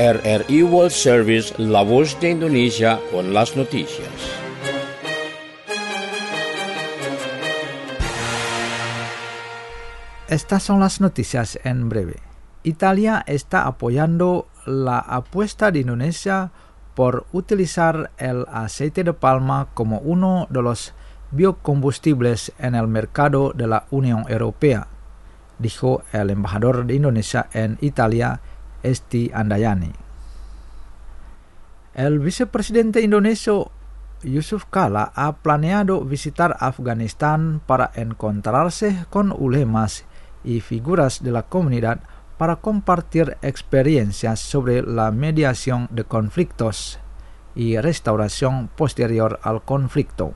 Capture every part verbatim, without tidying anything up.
R R I World Service, La Voz de Indonesia, con las noticias. Estas son las noticias en breve. Italia está apoyando la apuesta de Indonesia por utilizar el aceite de palma como uno de los biocombustibles en el mercado de la Unión Europea, dijo el embajador de Indonesia en Italia, Esti Andayani. El vicepresidente indonesio Yusuf Kala ha planeado visitar Afganistán para encontrarse con ulemas y figuras de la comunidad para compartir experiencias sobre la mediación de conflictos y restauración posterior al conflicto.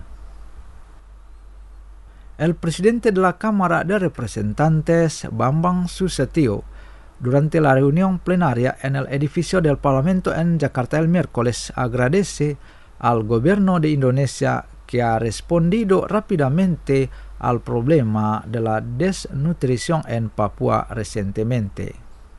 El presidente de la Cámara de Representantes, Bambang Susetio, durante la reunión plenaria en el edificio del Parlamento en Jakarta el miércoles, agradece al gobierno de Indonesia que ha respondido rápidamente al problema de la desnutrición en Papua recientemente.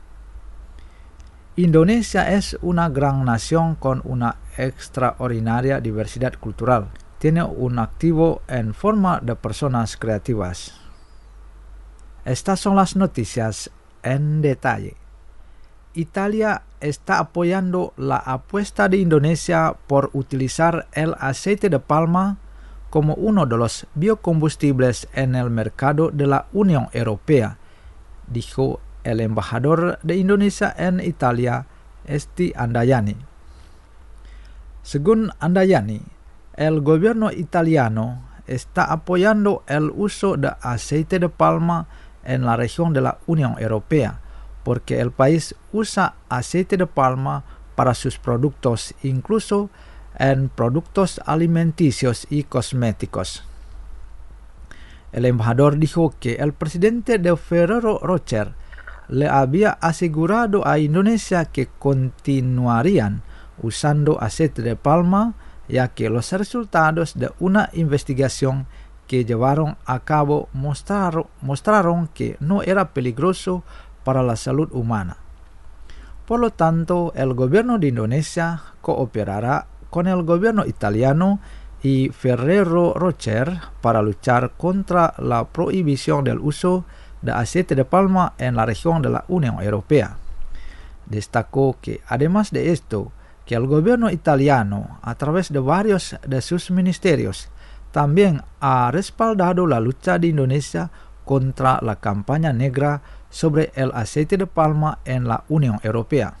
Indonesia es una gran nación con una extraordinaria diversidad cultural. Tiene un activo en forma de personas creativas. Estas son las noticias en detalle. Italia está apoyando la apuesta de Indonesia por utilizar el aceite de palma como uno de los biocombustibles en el mercado de la Unión Europea, dijo el embajador de Indonesia en Italia, Esti Andayani. Según Andayani, el gobierno italiano está apoyando el uso de aceite de palma en la región de la Unión Europea, porque el país usa aceite de palma para sus productos, incluso en productos alimenticios y cosméticos. El embajador dijo que el presidente de Ferrero Rocher le había asegurado a Indonesia que continuarían usando aceite de palma, ya que los resultados de una investigación que llevaron a cabo mostraron, mostraron que no era peligroso para la salud humana. Por lo tanto, el gobierno de Indonesia cooperará con el gobierno italiano y Ferrero Rocher para luchar contra la prohibición del uso de aceite de palma en la región de la Unión Europea. Destacó que, además de esto, que el gobierno italiano, a través de varios de sus ministerios, también ha respaldado la lucha de Indonesia contra la campaña negra sobre el aceite de palma en la Unión Europea.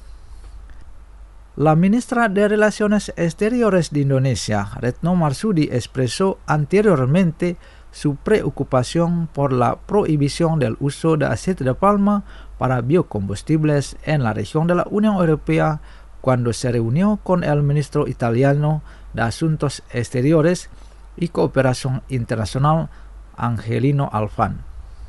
La ministra de Relaciones Exteriores de Indonesia, Retno Marsudi, expresó anteriormente su preocupación por la prohibición del uso de aceite de palma para biocombustibles en la región de la Unión Europea cuando se reunió con el ministro italiano de Asuntos Exteriores y Cooperación Internacional, Angelino Alfano.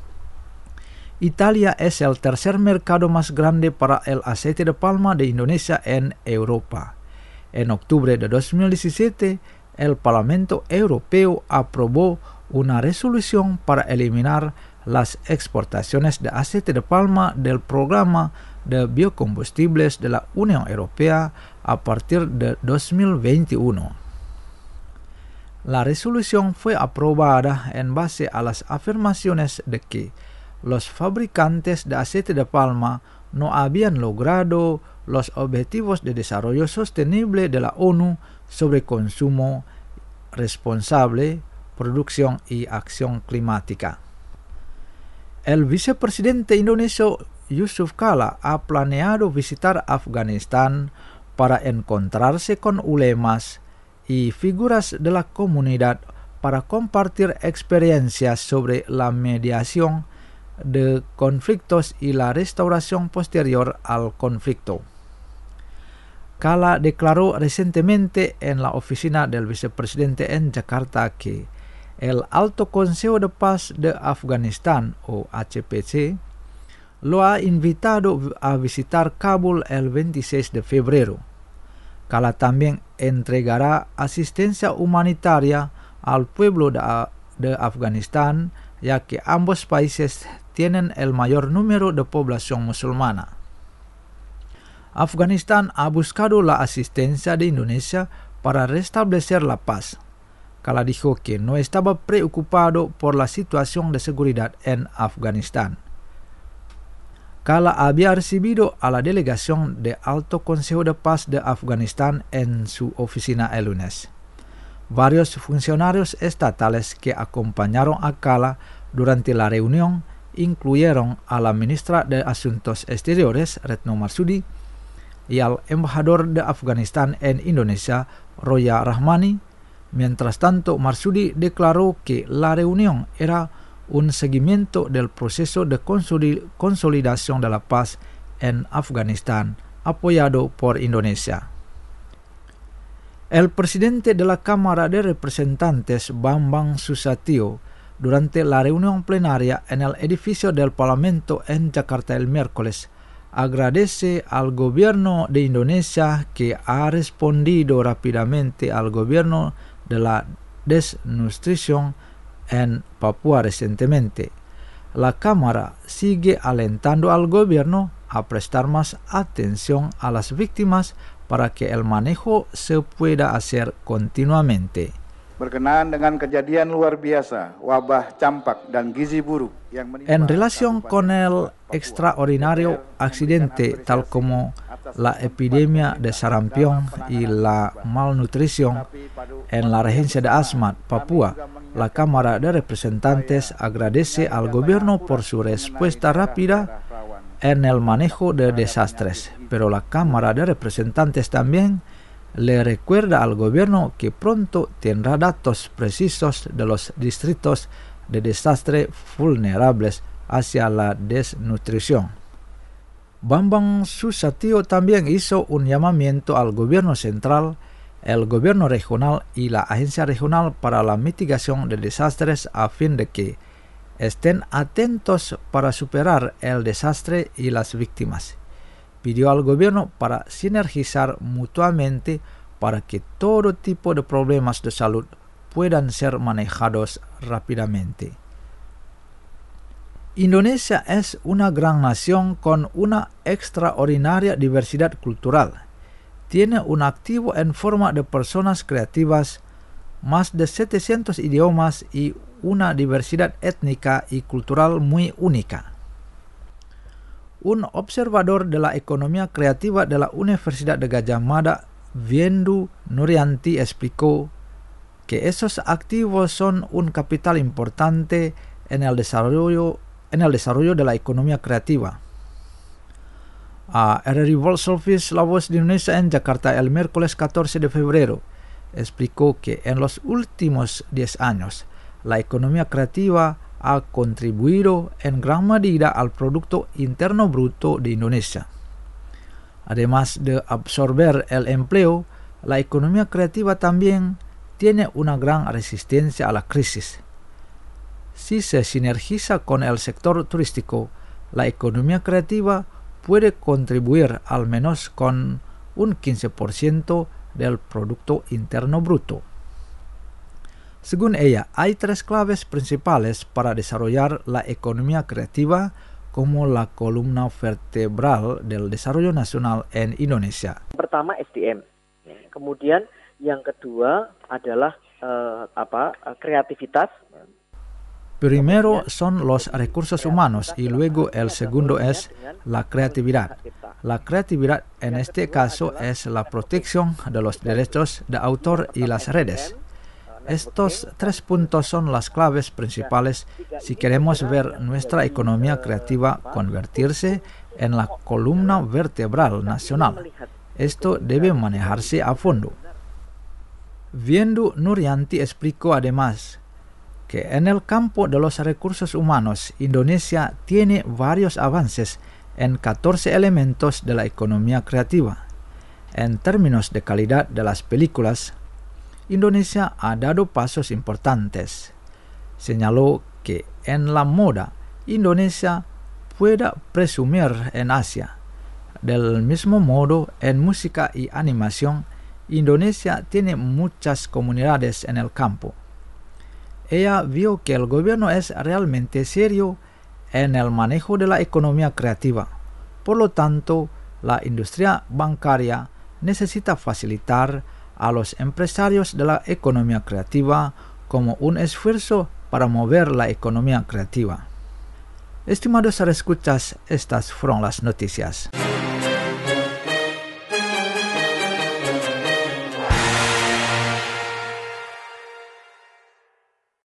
Italia es el tercer mercado más grande para el aceite de palma de Indonesia en Europa. En octubre de dos mil diecisiete, el Parlamento Europeo aprobó una resolución para eliminar las exportaciones de aceite de palma del programa de biocombustibles de la Unión Europea a partir de dos mil veintiuno. La resolución fue aprobada en base a las afirmaciones de que los fabricantes de aceite de palma no habían logrado los objetivos de desarrollo sostenible de la ONU sobre consumo responsable, producción y acción climática. El vicepresidente indonesio Yusuf Kala ha planeado visitar Afganistán para encontrarse con ulemas y figuras de la comunidad para compartir experiencias sobre la mediación de conflictos y la restauración posterior al conflicto. Kala declaró recientemente en la oficina del vicepresidente en Jakarta que el Alto Consejo de Paz de Afganistán, o H P C, lo ha invitado a visitar Kabul el veintiséis de febrero. Kala también entregará asistencia humanitaria al pueblo de, de Afganistán, ya que ambos países tienen el mayor número de población musulmana. Afganistán ha buscado la asistencia de Indonesia para restablecer la paz. Kala dijo que no estaba preocupado por la situación de seguridad en Afganistán. Kala había recibido a la delegación del Alto Consejo de Paz de Afganistán en su oficina el lunes. Varios funcionarios estatales que acompañaron a Kala durante la reunión incluyeron a la ministra de Asuntos Exteriores, Retno Marsudi, y al embajador de Afganistán en Indonesia, Roya Rahmani. Mientras tanto, Marsudi declaró que la reunión era un seguimiento del proceso de consolidación de la paz en Afganistán, apoyado por Indonesia. El presidente de la Cámara de Representantes, Bambang Susatyo, durante la reunión plenaria en el edificio del Parlamento en Jakarta el miércoles, agradece al gobierno de Indonesia que ha respondido rápidamente al gobierno de la desnutrición en Papua recientemente. La Cámara sigue alentando al gobierno a prestar más atención a las víctimas para que el manejo se pueda hacer continuamente. Berkenaan dengan kejadian luar biasa, wabah campak dan gizi buruk yang menimpa. En relación con el extraordinario accidente tal como la epidemia de sarampión y la malnutrición en la regencia de Asmat, Papua, la Cámara de Representantes agradece al gobierno por su respuesta rápida en el manejo de desastres, pero la Cámara de Representantes también le recuerda al gobierno que pronto tendrá datos precisos de los distritos de desastre vulnerables hacia la desnutrición. Bambang Susatyo también hizo un llamamiento al gobierno central, el gobierno regional y la Agencia Regional para la Mitigación de Desastres a fin de que estén atentos para superar el desastre y las víctimas. Pidió al gobierno para sinergizar mutuamente para que todo tipo de problemas de salud puedan ser manejados rápidamente. Indonesia es una gran nación con una extraordinaria diversidad cultural. Tiene un activo en forma de personas creativas, más de setecientos idiomas y una diversidad étnica y cultural muy única. Un observador de la economía creativa de la Universidad de Gadjah Mada, Viendu Nurianti, explicó que esos activos son un capital importante en el desarrollo, en el desarrollo de la economía creativa. A R R I World Service, la voz de Indonesia en Jakarta el miércoles catorce de febrero, explicó que en los últimos diez años la economía creativa ha contribuido en gran medida al Producto Interno Bruto de Indonesia. Además de absorber el empleo, la economía creativa también tiene una gran resistencia a la crisis. Si se sinergiza con el sector turístico, la economía creativa puede contribuir al menos con un quince por ciento del Producto Interno Bruto. Según ella, hay tres claves principales para desarrollar la economía creativa como la columna vertebral del desarrollo nacional en Indonesia. Pertama S D M, kemudian yang kedua adalah uh, apa uh, kreativitas. Primero son los recursos humanos y luego el segundo es la creatividad. La creatividad en este caso es la protección de los derechos de autor y las redes. Estos tres puntos son las claves principales si queremos ver nuestra economía creativa convertirse en la columna vertebral nacional. Esto debe manejarse a fondo. Viendu Nurianti explicó además que en el campo de los recursos humanos, Indonesia tiene varios avances en catorce elementos de la economía creativa. En términos de calidad de las películas, Indonesia ha dado pasos importantes. Señaló que en la moda, Indonesia puede presumir en Asia. Del mismo modo, en música y animación, Indonesia tiene muchas comunidades en el campo. Ella vio que el gobierno es realmente serio en el manejo de la economía creativa. Por lo tanto, la industria bancaria necesita facilitar a los empresarios de la economía creativa como un esfuerzo para mover la economía creativa. Estimados escuchas, estas fueron las noticias.